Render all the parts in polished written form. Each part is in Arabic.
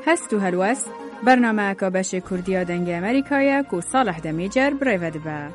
هستو هلوست برنامه که بش کردیا دنگ امریکایی که صالح دمیجر برید با.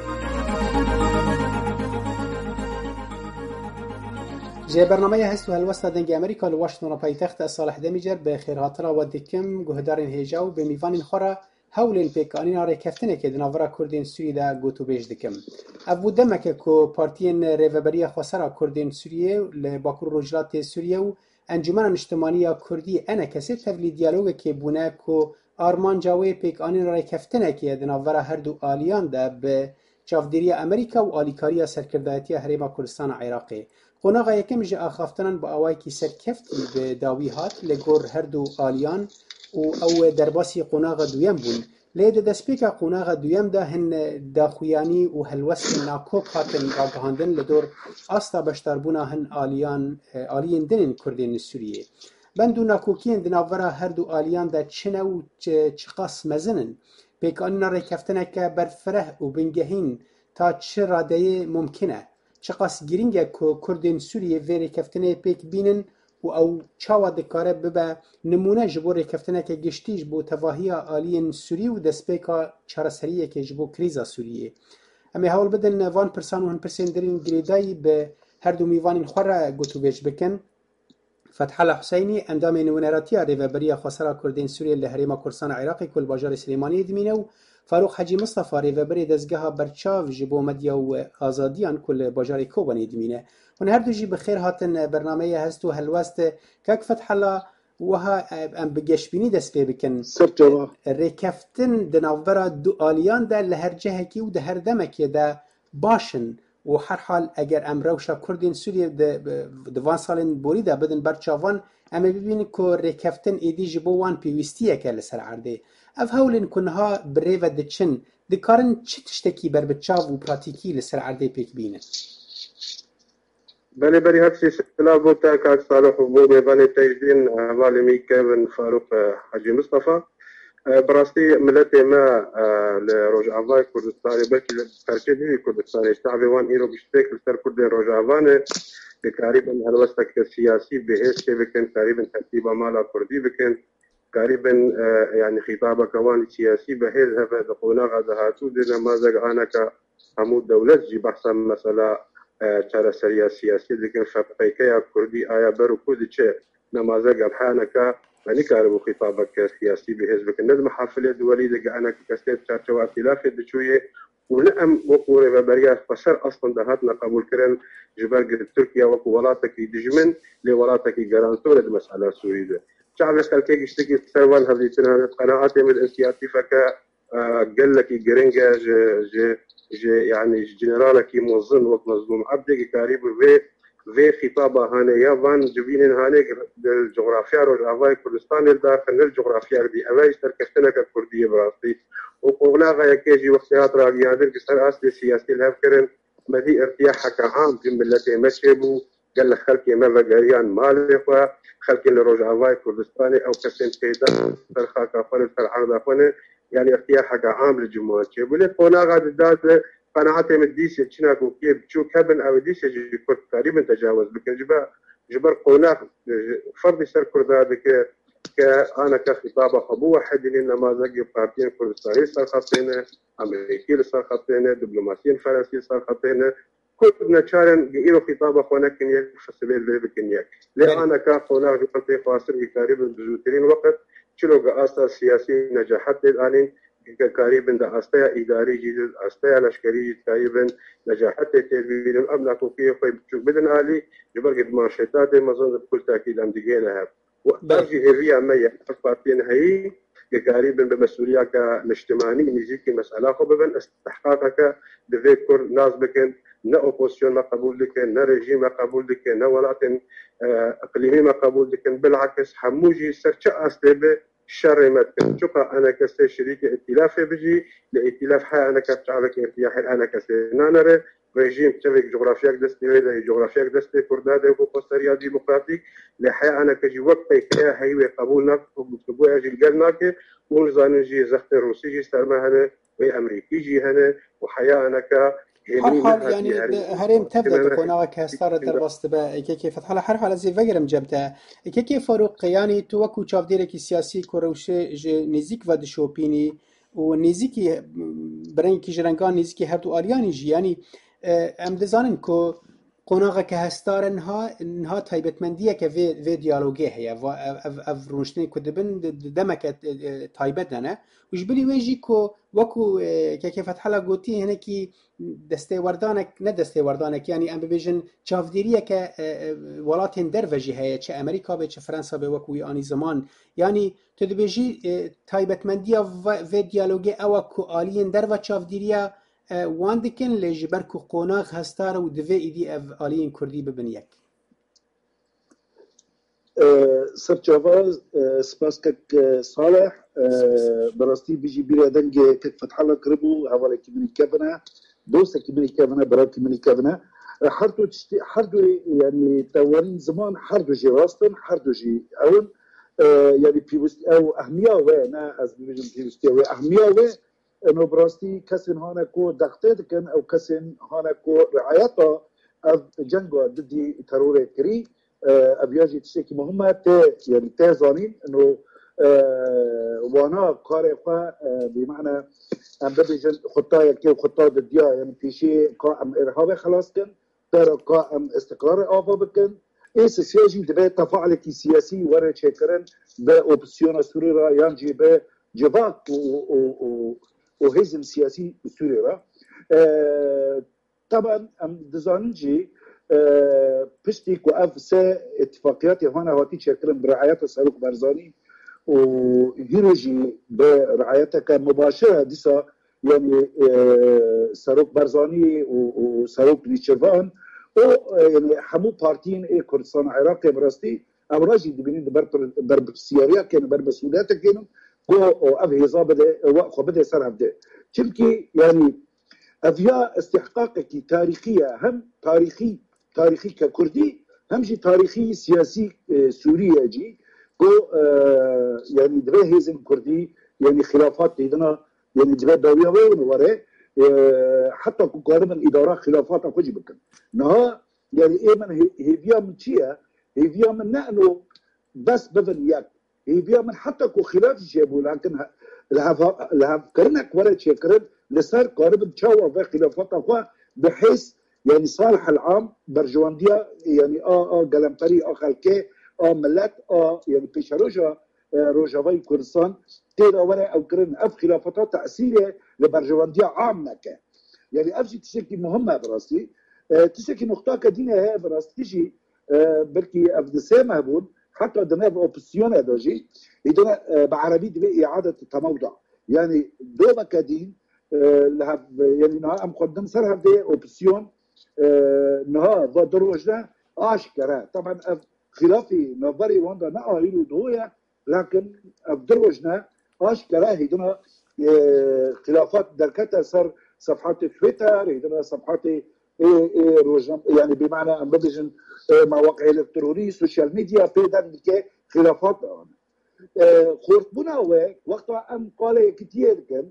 جه برنامه هستو هلوست دنگ امریکا لواشنطن پایتخت صالح دمیجر به خیرهاترا و دکم گهدارین هیجاو به میوان خورا هولین پیکانین آره کفتنه که دناورا کردین سوریه دا گوتو بیش دکم. افو دمکه که پارتین ریوبریا خسرا کردین سوریه لباکور روجلات سوریه و انجمن اجتماعی کردی انا کسی تفلی دیالوگ که بونه که آرمان جاوی پیکانین آره کفتنه که دناورا هر دو آلیان دا به چافدیری امریکا و آلیکاریا سرکردایتی حریم کردستان عراقی. قناغا یکم جه آخافتنان با آوائی که سرکفتی به داوی هات لگور هر دو آلیان او درباسی قناغا دویم بون. لیده دسپیکا قناغا دویم دا هن داخویانی و هلوست ناکوک هاتن آگهاندن لدور آستا بشتربونا هن آلیین دنین کردین سوریه. بندو ناکوکین دناورا هر دو آلیان دا چنه و چقاس مزنن. پیکانینا ریکفتنه که برفره و بنگهین تا چه راده ممکنه. چقاس گرینگه که کردین سوریه وی ریکفتنه پیک بینن و او چاوا دکاره ببه نمونه جبو ریکفتنه که گشتیش بو تواهی آلیین سوریه و دسپیکا چارسریه که جبو کریزا سوریه. اما حول بدن وان پرسان و هن پرسین درین گریدایی به هر دو میوان خوره گوتو بیش بکن. فتح الله حسینی اندام نونراتی ریوبریا خسرا کردین سوریه لحریم کردستان عراقی کل باجار سلیمانی دمینه و فاروق حاجی مصطفی ریوبری دزگاه برچاو جبو مدیا و آزادیان کل باجار کوبانی دمینه. هن هر دو جی بخیر هاتن برنامه هستو هلوست که فتح الله وها ام بگشبینی دست پی بکن ریکفتن دناورا دو آلیان ده لهر جهکی و ده هر دمکی ده باشن و هر حال اگر ام روشا کردین سوریه دوان سالین بوری ده بدن برچاوان ام ببینی که ریکفتن ایدی جبو وان پیوستیه که لسر عرده اف هولین کنها بریو دچن دکارن چه تشتکی بر بچاو و پراتیکی لسر عرده پیک بینه بله بری هرچی سلا بوتا کاک صالح و بو بانی تجدین والمی کیون فاروق حاجی مصطفى براستی ملت ما لرجعوای کردستانی بلکه ترکیبی کردستانی شعبی وان ایرو بشتک لسر کردین رجعوانه که قریبا هلوستک سیاسی بهش که بکن قریبا ترتیب مالا کردی بکن قریبا يعني خطاب كوان سياسي بهذ هذا دقونا غزهاتو دينا ما زق انا كعمود دولة جي بحثا مسألة ترى سياسية لكن فبقيكيا كردي آيا برو كودي تشي نمازق الحانك يعني كاربو خطابك سياسي بهزبك النظم حافلة دولي دقا أنا كستيب تارتوا اعتلافي دشوية ونعم وقوري ببريا فسر أصلا دهاتنا قبول كرن جبال تركيا وقولاتك دجمن لولاتك جرانتور المسألة السورية شعب خلكي يشتكي سروان هذه قناعات من الانسياتي فكا قال لك جرينجا يعني جنرالك موظن وقت مظلوم عبدك قريب في خطابه هاني يابان جبين هاني الجغرافيا رجعواي كردستان الداخل الجغرافيا دي اوي تركتنا كرديه براستي وقولا غا كيجي وقتات راغيادر كسر اصل سياسي الافكرن مدي ارتياحك عام في ملتي مشيبو قال لك خلكي ما بقريان مالك خلكي لرجعواي كردستاني او كسن كيدا ترخاك فن العرض فن يعني ارتياحك عام للجمهور بولي قولا غا دات قناعتي من ديسي تشناكو كيف تشو كابن او ديسي جي كرد تقريبا تجاوز لكن جبر قونا فرض سر كردادك كأنا كخطابة خبو واحد لنا ما زقي بارتين كردستاني صار خطينا امريكي صار خطينا دبلوماسيين فرنسي صار خطينا كنا شارن إيرو خطابة خوانا كنيا فسبيل ذي بكنيا لأنا كقونا جبرتي خاصر قريبا بزوترين وقت شلو قاسة سياسي نجاحات الآن قريبا دا أستيا إداري جديد أستيا لشكري تقريبا نجاحات تدبير الأمن كوكي خوي بتشوف بدن عالي جبر قد مانشيتات مظن بكل تأكيد أم دقيقة وأرجي هي مية بارتين هي قريبا بمسؤولية كالاجتماعي نجيك مسألة خببا استحقاقك بذكر ناس بكن نا اوبوزيسيون ما قبول لكن نا ريجيم ما قبول لكن نا ولاتن اقليمي ما قبول لكن بالعكس حموجي سرچا استبه شر ما تشوقا انا كستي شريك ائتلاف بيجي لائتلاف حي انا كتعرف ارتياح انا كسنانره ريجيم تشوف جغرافياك دستي ولا جغرافياك دستي كرداده وكوستاريا ديمقراطيك لحي انا كجي وقت كيا هي قبولنا وبتبوا اجي قالناك ونزانجي زخت روسي جي استرما هنا وامريكي جي هنا وحياه انا هر حال يعني هرم تبدأ تكون كهستار دربست با كيف فتح هر حال زي فجرم جبته كيف فاروق يعني توكو شاف ديرك سياسي كروشه نزيك ود شوبيني ونزيكي برين كي جرانكان نزيكي هردو آلياني جي يعني ام دزانن كو قناغه که هستار انها تایبتمندیه که وی دیالوگه هیا و اف روشتنی که دبن دمک تایبت نه وش بلی ویجی که وکو که فتح الله گوتی هنه کی دسته وردانک نه دسته وردانک یعنی ام ببیجن چافدیریه که ولات در وجی هیا چه امریکا به چه فرانسا به وکوی آنی زمان یعنی تو دبیجی تایبتمندیه و دیالوگه او که آلین در و چافدیریه وان دکن لجبر کو قوناغ هستار و دوی ایدی اف آلیین کردی ببنیک سرچاواز سپاس کک صالح براستی بیجی بیره دنگ کک فتح الله کربو حواله کی منی کبنه دوسته کی منی کبنه برای کی منی کبنه هر دو يعني تورين زمان هر دو جي راستن هر دو جي اون يعني بيوست او اهميه وانا از بيجم بيوست او اهميه انه براستي كسن هانا كو دقتت كان او كسن هانا كو رعايته اف جنگو ضد ترور كري ابياجي تشكي مهمه يعني تزانين انه وانا قارئ بمعنى ام بيجن خطايا كي خطا ضديا يعني في شيء قائم ارهاب خلاص كان ترى قائم استقرار افا بكن اي سياسي دبي تفاعل سياسي ورا شكرن باوبسيون سوريا ينجي بجفاك وهزم سياسي سوريا طبعا ام دزانجي بشتيك واف سا اتفاقيات هنا هاتي شكرن برعايه صاروخ برزاني وهيروجي برعايتها كان مباشره ديسا يعني صاروخ برزاني وصاروخ نيتشيرفان يعني حمو بارتين اي كردستان عراقي براستي او راجي دبنين برب السياريه كانوا برب سودات كانوا او اف هزا بدا وقفه بدا صار بدا تشمكي يعني افيا استحقاقك تاريخيه هم تاريخي ككردي هم جي تاريخي سياسي سوريا جي يعني دبي هزم كردي يعني خلافات لدينا يعني دبي دوليه وين وراه حتى قاربا الاداره خلافات اخوجي بكن نها يعني ايمن هيفيا من تشيا هيفيا من نانو بس بفن ياك هيفيا من حتى كو خلاف جابوا لكن لها كرنك ورا شكرن لصار قاربا تشاوا في خلافات اخو بحيث يعني صالح العام برجوانديا يعني قلمبري خلكي ملت يعني بيشروجا روجاوي كردستان تيرا ورا او كرن اف خلافات تاثيره لبرجوانديا عامه يعني افجي تشكي مهمه براسي تشكي نقطه كدينه هي براس تجي بركي افدسه مهبون حتى دماغ اوبسيون ادوجي يدنا بعربي دبي اعاده التموضع يعني دوما كدين لها يعني نها مقدم سرها دي اوبسيون نها ودروجنا اشكره طبعا خلافي نظري واندا نقايلو دويا لكن افدروجنا اشكره هيدنا خلافات دركتها صار صفحات تويتر هيدنا صفحات يعني بمعنى ان بدجن مواقع الكترونيه سوشيال ميديا بيدن خلافات خورتبونا وقتها ام قال كتير كان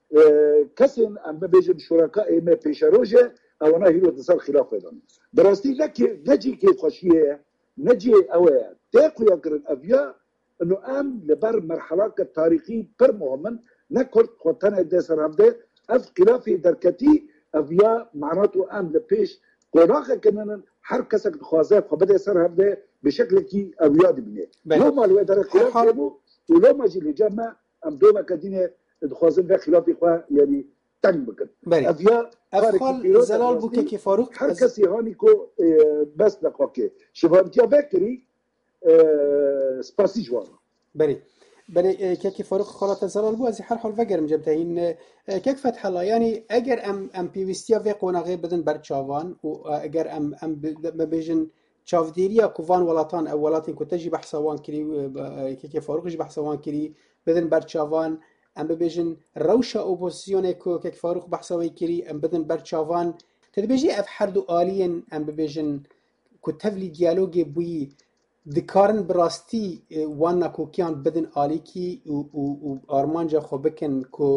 كسن ام بيجن شركاء ما بيشروجه او انا هيرو تصل خلاف ايضا براستي لك نجي كي خشيه نجي او تاكو يقرن افيا انه ام لبر مرحله التاريخي بر مهمن نكرت خوتنا دسر همده اف خلافي دركتي افيا معناته ام لبيش قراخه كمان هر كسك خوازه فبدا يصير همده بشكل كي افيا دبنيه لو ما لو در خلاف جابو ولو ما جي لجمع ام دوما كدينه خوازن في خلافي خو يعني تنگ بکن افیا افخال زلال بو که فاروق هر کسی هانی کو بس لقاکه شبانتیا بکری سپاسی جوارا بله که فاروق خالات زلال بو از هر حال وگرم جبته این که فتح الله یعنی اگر ام پیوستیا و قوناغه بدن بر چاوان و اگر ام ببیجن چاودیریا کووان ولاتان اولاتین کو تجی بحثوان کری که فاروق جی بحثوان کری بدن بر چاوان ام ببیجن روشا اپوزیسیون که فاروق بحثوی کری ام بدن بر چاوان تدبیجی اف هر دو آلین ام ببیجن کو تفلی دیالوگ بوی دکارن براستی وان نکوکیان بدن آلی کی و آرمانجا خو بکن کو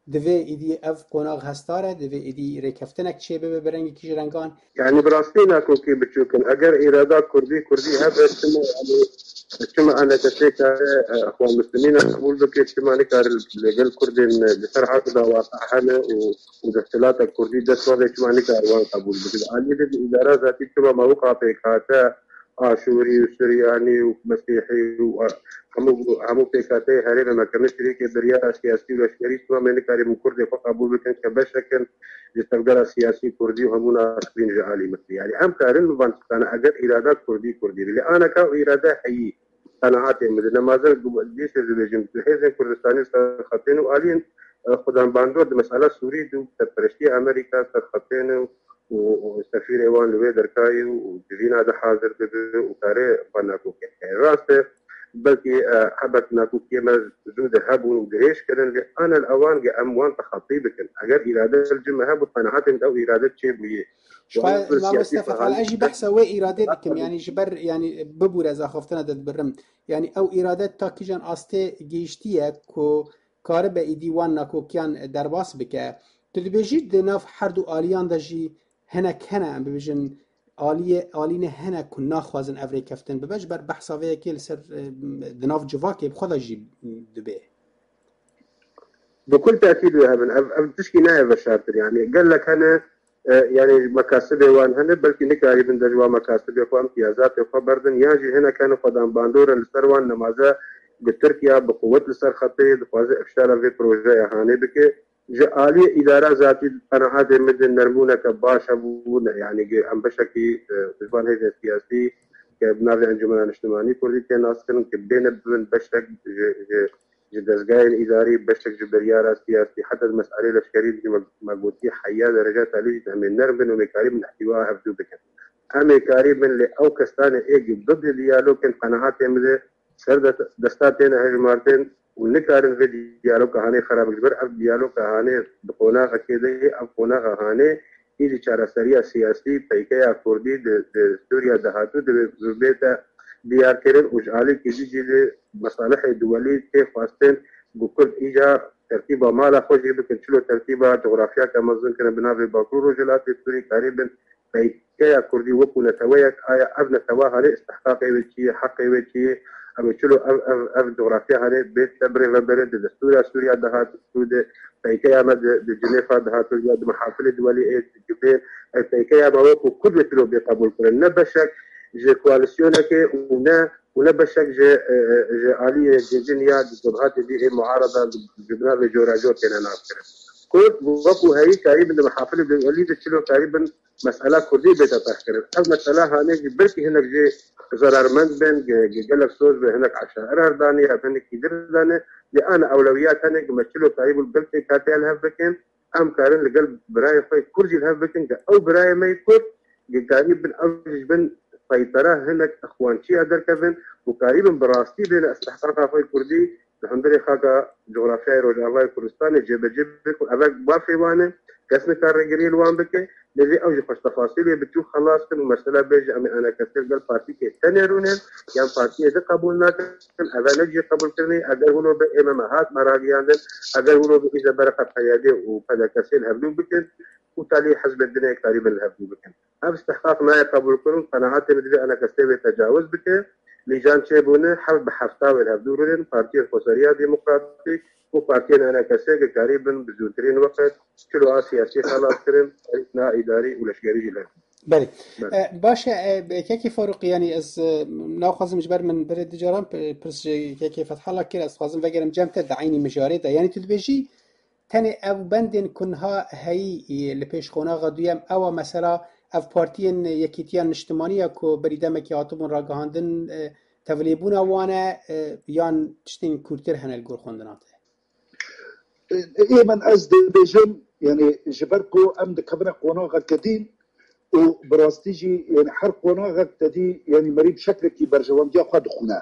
دوی ایدی اف قناغ هستاره دوی ایدی ریکفتنک چه به برنگی کیش رنگان يعني براستي ناكو كي بتشوكن اگر اراده كردي هذا اجتماع يعني اجتماع انا تشيك اخوان المسلمين قبول بك اجتماع نكار لقل كردين بصراحه كذا واقعها والاختلاط الكردي ده صار اجتماع نكار وان قبول بك علي الاداره ذاتي اجتماع موقع بيكاتا اشوري وسرياني ومسيحي وهمو بيكاتي هرينا ما كانش شريك دريا سياسي وعسكري ما من كاري من كردي فقبول بك كبشكن يستقدر سياسي كردي وهمون آخرين جعالي مثلي يعني أم كارن مبان أنا أجر إرادة كردي اللي أنا كا إرادة حي قناعاتي مثل ما زال ديش الرجيم الحزب كردستاني خطين وقالين خدام باندور مسألة سوري دو تبرشتي أمريكا خطين وسفير إيوان لوي دركاي وجزين هذا حاضر بده وكاره بناكو راسه بلكي حبت ناكو كيما زود هابون ودريش كرن لي انا الاوان جا اموان تخطي بكن اگر اراده الجمه هاب قناعات او اراده شيء بيه ما مستفى على اجي بحثه وي اراده لكم يعني جبر يعني ببور از خفتنا دد برم يعني او اراده تاكيجان استه گيشتيه كو كار به ايديوان ناكو كيان درباس بك تدبيجي دناف حردو اليان دجي هناك هنا ببيجن آلینه هنه کنا خوازن افری کفتن ببج بر بحثاوه که سر دناف جواکه بخواه جی دبه بكل تأكيد هذا تشكي نائب الشاطر يعني قال لك أنا يعني مكاسب وان هنا بلكي نكاري من دجوا مكاسب يقوى امتيازات يقوى بردن ياجي هنا كانوا قدام باندورا لسروان نمازا بتركيا بقوة لسر خطي دخوازي افشال في بروجة هاني بكي جالي إدارة ذاتي أنا هذا مدن نرمونة كباش أبونا يعني عم بشكي بزبان هيدا سياسي كبنافي أنجمنا الاجتماعي كردي كناس كن كبين بن بشك جدزجاين إداري بشك جبريارة سياسي حتى المسألة الأشكالية ما قلتي حياة درجات عليه من نرمن ومكاري من احتواء هفدو بكن أمريكاري من لأو كستانة إيجي ضد ديالو كن قناعات يمده سر دستاتين هجمارتين ونكارن في ديالو كهاني خراب جبر أب ديالو كهاني بقونا كده أب قونا كهاني إذا شارع سريع سياسي بيكيا كردي سوريا دهاتو بيتا ديار كرن وجعلي كذي جد مصالح دولي كيف فاستن بكل إيجا ترتيبا مالا خوش يبكن شلو ترتيبا جغرافيا كمزون كنا بنافي باكرو رجلات سوري قريبا بيكيا كردي وكنا تويك آيا أبنى تواها لاستحقاقي وشي حقي وشي أبو شلو أف جغرافيا هذه بيت تبري وبرد دستوريا سوريا دهات سود بيكيا مد جنيفا دهات اليد محافل دولي جبين بيكيا بوكو كل شلو بقبول كرن نبشك جي كواليسيونك ونا بشك جي آلية جنيا دهات دي معارضة جبنا بجوراجو كنا نافكر كل وقو هاي قريب من محافل دولي دشلو قريبا مسألة كردي بتتذكر المسألة هاني بركي هناك جي زرارمند بين جلك سوز هناك عشائر داني هناك كدر داني لأن أولويات هناك مشلو قريب القلب كاتي الهفبكين أم كارن لقلب براي خوي كرجي الهفبكين أو براي ما يكون قريب من أوجج بن سيطرة هناك أخوان شي أدر كفن وقريبا براستي بين استحقاق خوي كردي الحمد خاكا جغرافيا روجافا كردستان جيب أباك بافي وانا كسن كار رجلي الوان بكي الذي أوجه فش تفاصيل بتشوف خلاص كن مسألة بيجي أنا كسر قال بارتي كتنيرونين يعني بارتي إذا قبولنا كن أذا نجي قبول كني أجر هو بإمامات مراجعان أجر هو إذا بركة حياته وكذا كسر هبلو بكن وتالي حزب الدنيا تقريبا هبلو بكن أب استحقاق ما يقبل كن قناعات بدري أنا كسر تجاوز بكن لجان شيبونه حرب بحفتا والهبدورين بارتي الخسرية ديمقراطي وبارتين أنا كسر قريبا بزوترين وقت كل سياسي خلاص كرن نا إداري ولا شجاري له. بله. باشه كيف فاروق يعني از ناخذ مجبر من برد جرام برس كيف فتح الله كده خازم وگرم جمت دعيني مجاري ده يعني تدبيجي تاني او بندن كنها هي لپیش خونه غدویم او مثلا اف پارتین یکیتیان اجتماعی کو بریدم که آتومون را گهاندن تولیبون وانه یان تشتین کورتر هنل گور خوندناته إيه من أزد بيجن يعني جبركو أم دكبنا قناغة كدين وبراستيجي يعني حر قناغة تدي يعني مريب شكل كي برجوان دي أخذ خنا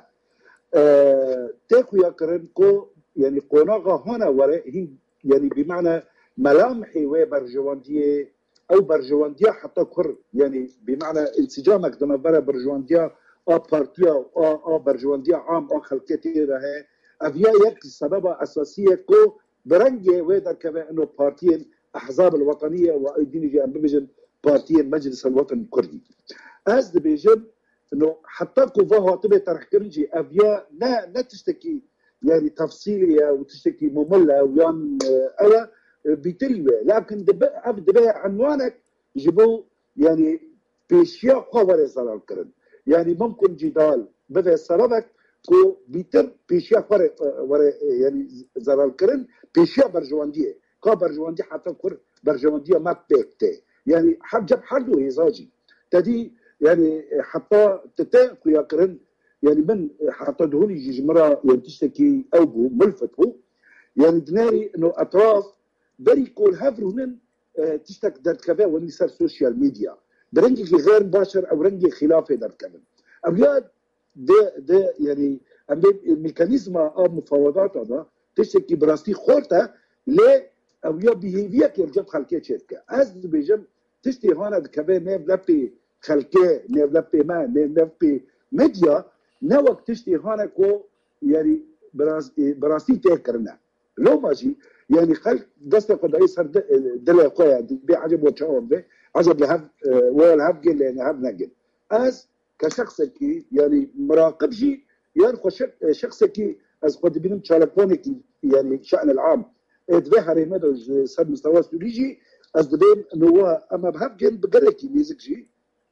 تاكو يا كرنكو يعني قناغة هنا وراء يعني بمعنى ملامحي وبرجوان دي أو برجوان دي حتى كر يعني بمعنى انسجامك دنا برا برجوان دي بارتيا برجوان دي عام خلقتي راه أفيا يك سبب أساسية كو برنجي ويدا كمان انه بارتيين احزاب الوطنيه وايديولوجيا ام بيجن بارتيين مجلس الوطن الكردي از بيجن انه حتى كوفا تبي طرح كرنجي افيا لا تشتكي يعني تفصيليه وتشتكي ممله ويان الا بتلوى لكن دبا عنوانك يجيبوا يعني بيشيا خبر صار الكرن يعني ممكن جدال بدا سببك كو بيتر بيشيا خبر يعني زار الكرن بيشيا برجوانديه كا برجواندي حتى كر برجوانديه ما بيكتي يعني حجب حدو هيزاجي تدي يعني حتى تتاقوا يا كرن يعني من حتى دهوني جمرة يعني تشتكي أوبو ملفتو يعني دناري إنه أطراف بري كل هافرونن تشتك در كذا واللي صار سوشيال ميديا برنجي غير مباشر أو رنجي خلافه در كذا أبياد ده يعني الميكانيزم مفاوضات هذا تشتكي براستي خورته ليه أو يا بيهيفير كيرجع خلقية شركة أز بيجم تشتي هنا كذا نبلبي خلقية نبلبي ما نبلبي ميديا نوك تشتي هنا كو يعني براستي تكرنا لو ماشي يعني خلق دست قداي سر دل قوي بعجب وتشاوب به عجب لهب ولا هب جل يعني هب نجل از كشخص كي يعني مراقب جي يعني شخص كي از قد بينم تشالفوني يعني شأن العام اتباهر مدى سر مستوى سوريجي از دبين انه اما بهب جل بقركي ميزك جي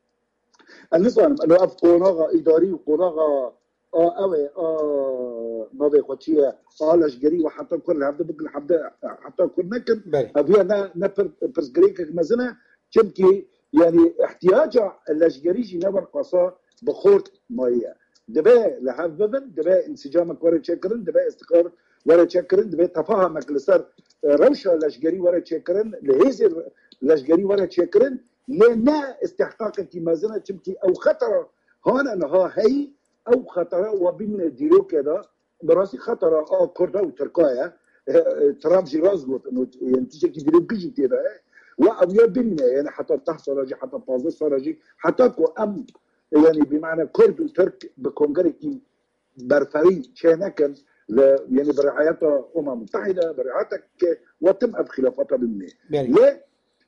النظام انه اف قناغه اداري وقناغه اوي ما بيخوتشيه لشجري وحتى كل هذا بقول حتى كل ممكن ابينا نفر برسجريك مزنا كمكي يعني احتياج اللشجري نبر قصا بخورت ميه دبا لهببن دبا انسجامك ورا تشكرن دبا استقرار ورا تشكرن دبا تفاهمك لسر روشه لشجري ورا تشكرن لهيزر لشجري ورا تشكرن لنا استحقاق مازنا تمكي او خطر هون انها هي او خطر وبين ديرو كده براسي خطر كردا وتركايا تراب جيرازغوت انه يعني تيجي ديرو بيجي كده وابيا بين يعني حتى تحصل راجي حتى بازس راجي حتى كو ام يعني بمعنى كرد وترك بكونغريكي برفري شانكن يعني برعايات متحده برعايتك وتم بخلافتها بالمية ليه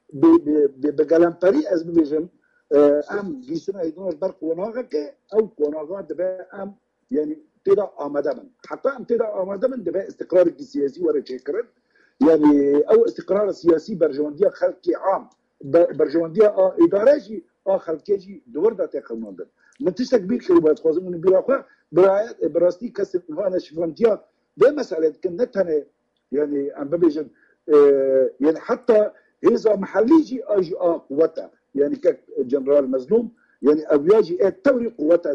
بجلامبري از بيجم ام جيسنا يدون برق وناغك او وناغا دبا ام يعني تدا امدمن حتى ام تدا امدمن دبا استقرار السياسي ورا شكرا يعني او استقرار السياسي برجوانديه خلقي عام برجوانديه ادارجي خلقي دور دا تخمندن من تشتكبير كلمات خوازم من بيراقه براستي كسب هنا شفرنتيا ده مساله كنتها يعني ام بيجم يعني حتى إذا محليجي أجي قوتها يعني كجنرال مظلوم يعني أبياجي التوري قوتها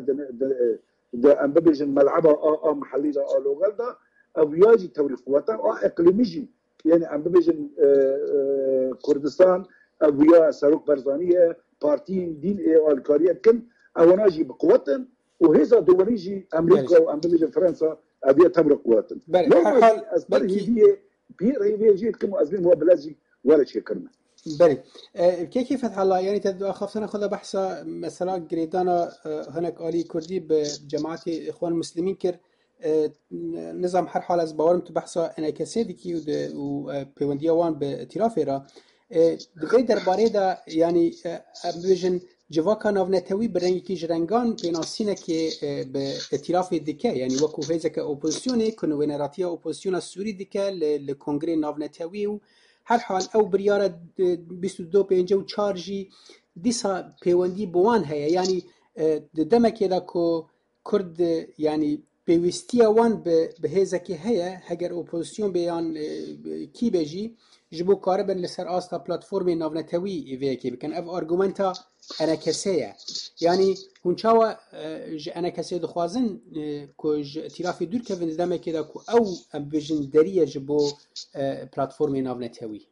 ده أم بيجن ملعبها محليجا لوغالدا أبياجي توري قوتها إقليميجي يعني أم بيجن كردستان أبيا ساروك برزانية بارتين دين الكارية كن أوناجي بقوتهم وهذا دوليجي أمريكا وأم بيجن فرنسا أبيا توري قوتهم لو ما أسبر هي بير جيت كم أزمين هو بلازي ولا شيء كرنا. بله كيف فتح الله يعني تدو خافتنا خذ بحث مثلا جريدانا هناك آلي كردي بجماعة إخوان المسلمين كر نظام هر حال از باورم تو بحثا انعکاسی کی و پیوندیوان به ائتلاف را دبی درباره دا یعنی بجن جواکا ناونتوی برنگی کی جرنگان پیناسینه که به ائتلاف دیکه یعنی وکو فیزه که اپوزیسیونی کنوینراتی اپوزیسیون سوری دیکه لکنگره ناونتوی و هر حال او بریاره 22 پنجه و چارجی دیسا پیوندی بوان هیا یعنی دمکه دا که کرد یعنی پیوستی وان به هزکی هیا هگر اپوزیسیون بیان کی بجی جبو کاربن لسر آستا پلاتفورم ناونتوی ایوه که بکن اف ارگومنتا انا کسیه یعنی هونچاوا انا کسی دخوازن که ائتلافی دور که وندمه که دا که او بجن دریه جبو پلاتفورم ناونتوی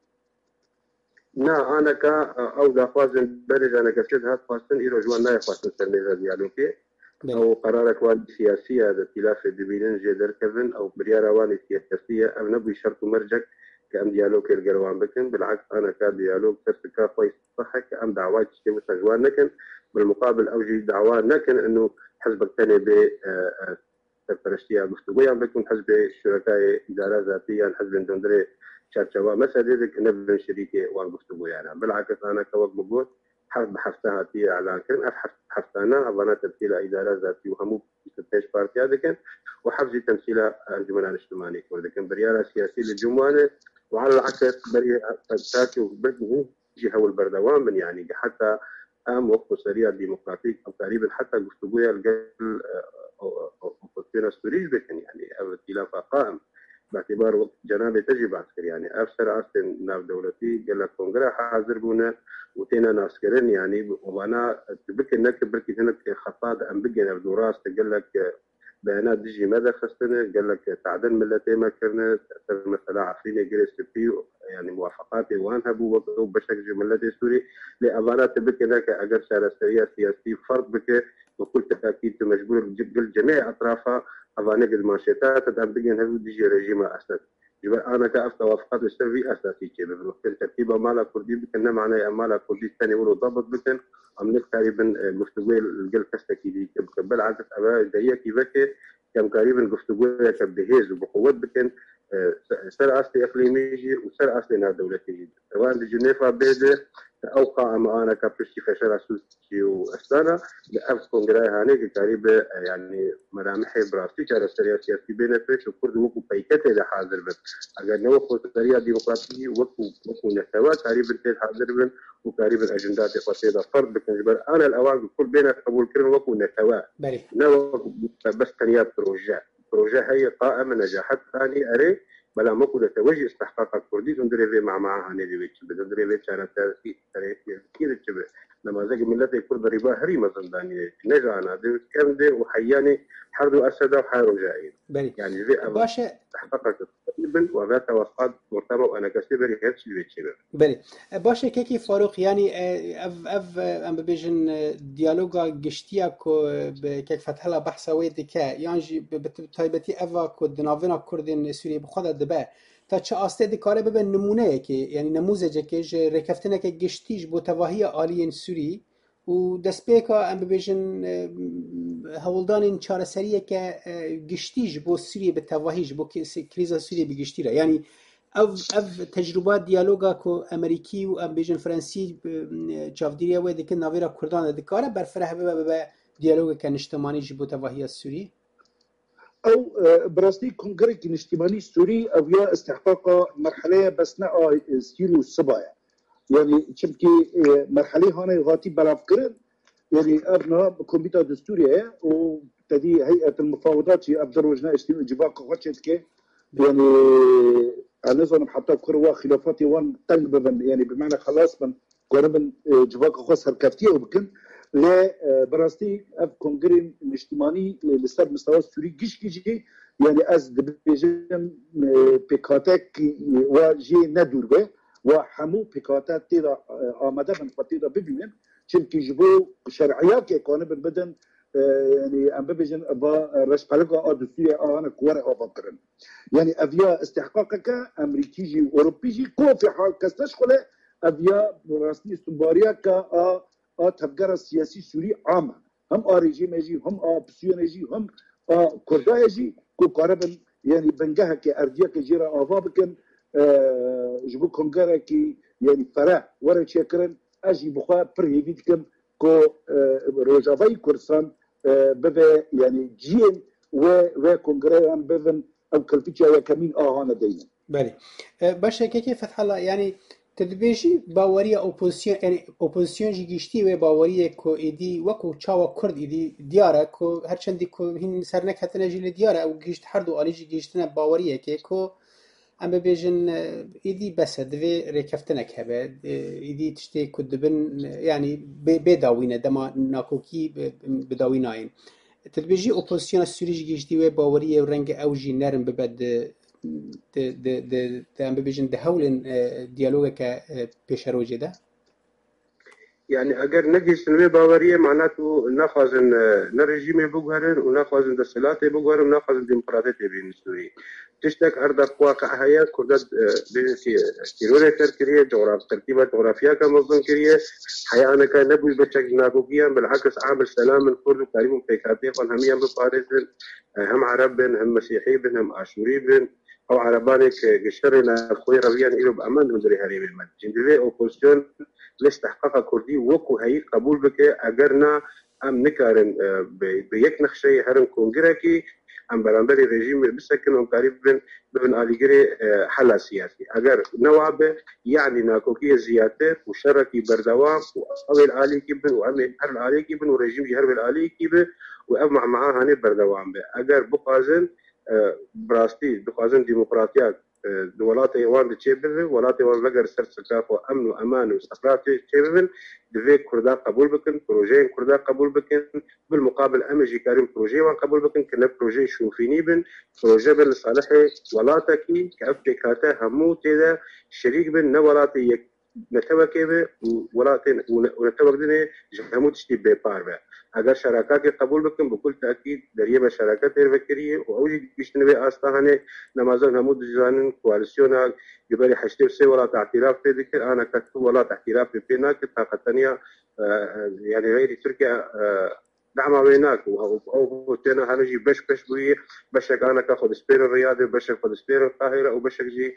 نه انا کا او دخوازن برج انا کسی هات خواستن ایرو جوان نه خواستن سرمیزا دیالوگی او قرارك وان سياسيه ائتلاف دبيلن جدر كفن او برياروان سياسيه او نبي شرط مرجك كام ديالوج الجروان بكن بالعكس انا كان ديالوج ترتكا كويس صح كام دعوات تشتي جوان لكن بالمقابل اوجي دعوات لكن انه حزبك ثاني ب سرپرشتيها گفتگویان بکن حزب شرکای اداره ذاتیان حزب دندره شرچوا مسألة ذلك نبذ شريكي وان گفتگویانا بالعكس انا كوك بقول حرب حفتها تي اعلان كرن حفتانا ابانا تمثيل اداره ذاتي وهمو تنتج بارتي هذا وحفز تمثيل انجمن الاجتماعي ولكن برياله سياسي للجمهور وعلى العكس بري تاكي وبدو جهه والبردوان من يعني حتى قام وقت سريع ديمقراطيك او تقريبا حتى قفتقويا القل او السوريج بكن يعني ائتلاف قائم باعتبار وقت جنابه تجربه عسكري يعني افسر اصلا ناف دولتي قال لك كونغرا حاضر بونا وتينا ناسكرين يعني وانا بكن نكب بركي هناك خطاد ام بقينا بدوراس قال لك بيانات ديجي ماذا خصنا قال لك تعدل ملتي ما كرنا مثلا عفريني جريس بيو يعني موافقات وانها بو بشكل ملتي سوري لأمانات بك هناك اگر سياسية سياسي فرض بك وكل تأكيد مجبور جميع اطرافها افانيق المانشيتات تدعم بقين هذو ديجي رجيم اساس جبال انا كافت وافقات السري اساسي كي بالوقت ترتيبه مالا كردي بكنا معناه مالا كردي الثاني ولو ضبط بكن عملت تقريبا قفتقوي القل كستكي دي قبل عدد ابا دهيه كيفك كم تقريبا قفتقوي كبهيز وبقوات بكن سر اصلي اقليمي وسر اصلي نا دولتي سواء جنيفا بيده اوقع معانا كابشتي فشل اسوسي واستانا لاف كونغراي هاني تقريبا يعني ملامح براسي على سياسي بين فيش وكرد وكو بيكته ده حاضر بس اگر نو خو طريقه ديمقراطيه وكو نحتوى تقريبا حاضر بن وتقريبا اجندات قصيده فرض بكنجبر انا الاوان كل بين قبول كرن وكو نحتوى نو بس كنيات بروجه هي قائمه نجاحات ثاني اري بلا ماكو توجه استحقاق الكردي تندري مع معها هني دي بتندري انا تاريخي كثير تشبه نماذج ملتي كل بريبا هري مثلا داني نجانا دي كم دي وحياني حرد اسد وحارو جاي يعني باشا استحقاق تقريبا وذات توافقات مرتبه وانا كسبري هاتش بيتشبه بله باشا كيكي فاروق يعني اف ام بيجن ديالوغا گشتيا كو كيف فتح لها بحث ويدكا يعني بتايبتي افا كو دنافنا كردين سوري بخدا دبا تا چه آسته دکاره ببین نمونه که یعنی نموذجه که جه رکفتنه که گشتیش بو تواهی آلیین سوری و دست بیکا ام ببیجن هولدان چاره سریه که گشتیش بو سوری به تواهیش بو کریزا سوری بگشتی را یعنی او تجربات دیالوگا کو امریکی و ام ببیجن فرانسی چافدیریا و دکن ناویرا کردان دکاره برفره به دیالوگا که نشتمانی جبو تواهی سوری او براستي كونغرس الاجتماعي السوري او يا استحقاق مرحله بس نا ستيلو الصبايا يعني شبكي مرحله هنا غاتي بلافكر يعني ابنا كوميتا دستوريه وتدي هيئه المفاوضات ابدر وجنا اشتيو جباق غتشتك يعني انا نظن حتى كروا خلافاتي وان تنبب يعني بمعنى خلاص من قرب جباق خسر كفتيه وبكن ل براستي اف كونغرس الاجتماعي لسبب مستوى السوري جيش يعني از دبيجن بيكاتك وجي ندور به وحمو بيكاتات تيرا آمده من فتيرا ببینن چونکی جبو شرعیات که کانه بدن يعني ام ببيجن با رشقلقه ادسيه انا كوره افكرن يعني افيا استحقاقك امريكي اوروبي كو في حال كستشخله افيا براستي استنباريه كا تفجر السياسي السوري عامة هم رجيم يجي هم بسيون يجي هم كردا يجي كو قربن يعني بنجها كأردية كجيرة أفابكن جبو كونغرا كي يعني فرع ورا شكرن أجي بخا بريفيدكم كو رجافي كورسان بذا يعني جين و كونغرا بذن أو كلفتشا كمين هنا دايما. بله باشه كيف فتح الله يعني تدبیجی باوری اپوزیسیون یعنی اپوزیسیون جیگشتی و باوری کو ایدی وکو چاوا کرد ایدی دیاره کو هرچندی کو هین سرنک هتنه جیل دیاره او گشت هر دو آلی جیگشتنه باوریه که کو ام ببیجن ایدی بس دوی رکفتنه که به ایدی تشتی کدبن یعنی بداوینه دما ناکوکی بداویناین تدبیجی اپوزیسیون سوری جیگشتی و باوری رنگ اوجی نرم ببد ام ببیجن ده هولن دیالوگ که پیش رو جده يعني اگر نجيس نوی باوریه معناته نخوازن نرژیم بگوهرن و نخوازن دستلات بگوهرن و نخوازن ديمقراطية بين سوري تشتك أرض واقع هيا كردت كيرونة كريه ترتيبات جغرافيا كمنظم كريه حيانا كان نبوي بشكل ناقوكيا بالعكس عامل سلام من كرد وقريب بيكاتي هميا بفارزن هم عربن هم مسيحيبن هم عاشوريبن او عربانك قشرنا خوي ربيان إلو بأمان من دري هريب المد جندلي أوبوزيون لاستحقاق كردي وكو هي قبول بك أجرنا أم نكارن بيك نخشي هرم كونجركي أم برانبري رجيم بسكن أم قريب بن آليجري حل سياسي أجر نوابه يعني ناكوكية زيادة وشركي بردوام وأول آلي كيبن وأمي هر آلي كيبن ورجيم جهر بالآلي كيبن وأمع معاه هني بردوام به أجر بقازن براستي بقازن ديمقراطيات دولات ايوان تشيبل ولات ايوان لقر سرسكاف وامن وامان واستقرار تشيبل دفي كردا قبول بكن بروجي كردا قبول بكن بالمقابل امجي كريم بروجي وقبول بكن كنا بروجي شوفيني بن بروجي لصالح ولاتكي كافكاتا همو تدا شريك بن نولاتي نتوكي ولاتين ونتوكدني جهمو تشتي بيبار اگر شراکت قبول بکن بكل تاكيد دريبه شراکت فکریه و اوجی گشتنبه آستانه نمازن همود جزانن کواليسيون قبل حشتي سي ولا اعتراف بذكر انا كتب ولا اعتراف بينا كطاقتنيا يعني غير تركيا دعم بيناك او تنا هنجي بش بوي بشك انا كاخذ سبير الرياضي بشك خذ سبير القاهره وبشك جي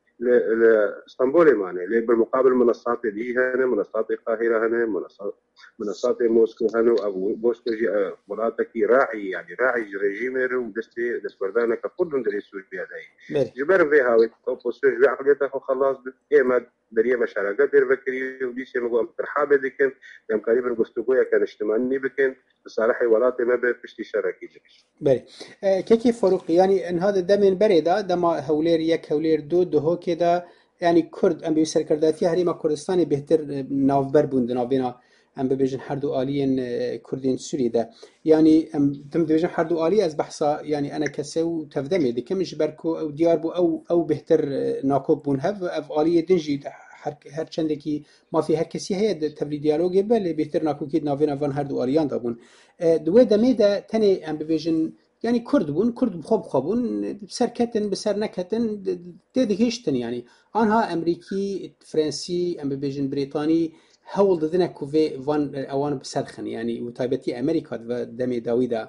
لاسطنبول معناه اللي بالمقابل منصات دي هنا منصات القاهره هنا منصات موسكو هنا او موسكو جي مراتكي راعي يعني راعي ريجيمر ودستي دسبردانا كقدن دري سوريا داي جبر فيها اوبوزيشن في عقليتها خلاص ايما دريه مشاركات دير بكري ودي شي مقام ترحابه ديكن يم قريبا قستوغويا كان اجتماعي بكن بصراحه ولات ما بفشتي شراكي بله كيكي فاروق يعني ان هذا دمن بريده دما هولير يك هولير دو كده يعني كرد ام بيسر كرداتي هريما كردستاني بهتر نافبر بوندنا بينا ام بيجن حردو آليين كردين سوري ده يعني ام تم بيجن حردو آلي از بحثا يعني انا كسو تفدمي دي كمش بركو او ديار بو او بهتر ناكوب بون هف اف آلي دنجي هر چندکی ما في هر کسی هست تبلی دیالوگی بله بهتر ناکوکید ناوینا وان هر دو آریان دابون دوی دمی ده تنی ام ببیجن يعني كرد بون كرد بخوبون بسر كتن بسر نكتن تدهشتن يعني آنها أمريكي فرنسي أم ببيجن بريطاني هول ضدنا كوفي فان أوان بسرخن يعني وتايبتي أمريكا دمي داويدا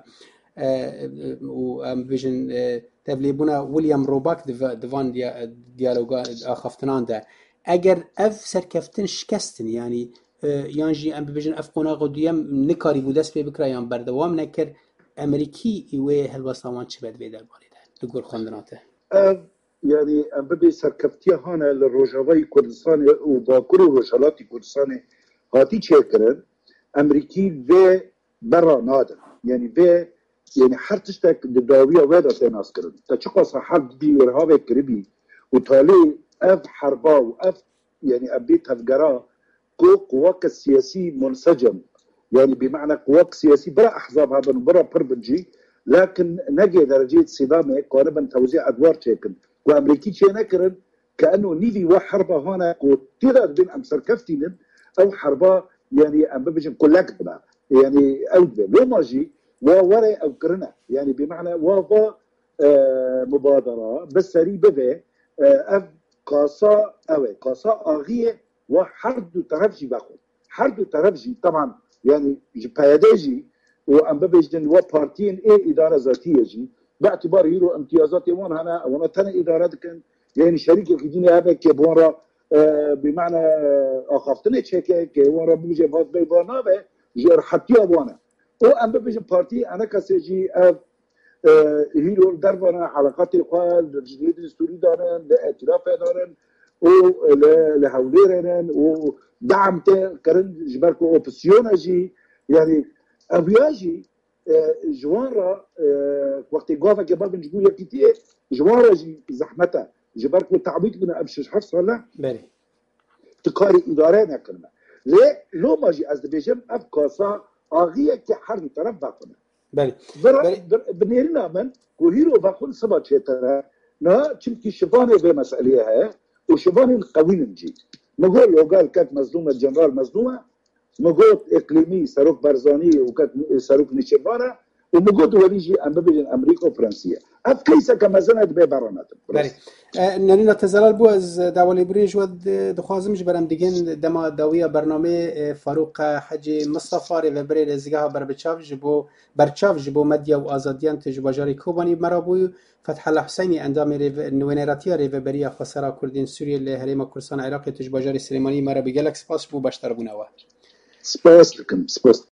وأم ببيجن تبليبونا ويليام روباك دفان ديالوغا خفتنان ده اگر اف سرکفتن شکستن يعني يانجي ام ببيجن اف قناغ ديام نكاري بودس في بكرا يان بردوام نكر امريكي ايوه هالوسطوان چه بد بيدر باليده تقول خندناته يعني ام ببي سركفتي هانا للروجاوي كردستان وباكر روجالاتي كردستان هاتي چيكرن امريكي و برا نادر يعني و يعني حرتشتك داويه ودا تناس كرن تشقا صحاب دي ارهاب كربي وتالي اف حربا واف يعني ابيت هفجرا قواك السياسي منسجم يعني بمعنى قواك سياسي برا احزاب هذا برا بربنجي لكن نجي درجه صدامه قريبا توزيع ادوار تشيكن وامريكي شي نكرن كانه نيفي وحربا هنا قتل بين امسر كفتين او حربا يعني ام بيجن كولكتنا يعني اودبه لو ماجي ووري او كرنا يعني بمعنى وفا مبادره بس سريبه به اف قاسا اوي قاسا اغيه وحرد طرفجي باخو حرد طرفجي طبعا يعني بايداجي وام بيجن و بارتين اي اداره ذاتيه جي باعتبار يرو امتيازات يوان هنا وانا ثاني ادارات كان يعني شركه كديني هذا كبورا بمعنى اخافتني تشيكي كورا بوجي فاز بيبانا به جر حتى ابوانا وام بيجن بارتي انا كسجي هيرو دربنا علاقات القوال الجديد السوري دارن اعتراف دارن ولهوليرن ودعم كرن جبركو اوبسيون اجي يعني ابياجي جوارا وقت قافه كباب نجبو يكتي جوارا جي زحمتها جبركو تعبيط من ابشش حفص ولا بله تقاري ادارين كلمه ليه لو ما جي از بيجم افكاسا اغيه كحرب طرف باقنا بله بنيرنا من وهيرو باقول سبا تشترا نا çünkü شبانه به مسئله है وشبانه القوي نجي نقول لو قال كانت مظلومه الجنرال مظلومه مقود اقلیمی سروک برزانی و سروک نشبانه و مقود وليجي ام ببين امريكا وفرنسيه اف كيسه كما زند ببرانات بله ننینا تزلال بو از داولی بریج و دخوازم جبرم دیگن دما داویا برنامه فاروق حجی مصطفی و بری رزگاه بربچاو جبو برچاو جبو مدیا و آزادیان تجباجاری کوبانی مرابو فتح الله حسینی اندام نوینراتیا ریو بریا خسرا کردین سوریه لهریم کردستان عراق تجباجاری سلیمانی مرا بگلک سپاس بو باشتر بونوا سپاس لكم سپاس